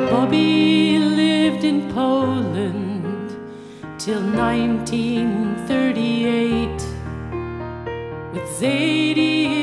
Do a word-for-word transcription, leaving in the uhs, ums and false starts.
Bobby lived in Poland till nineteen thirty-eight with Zadie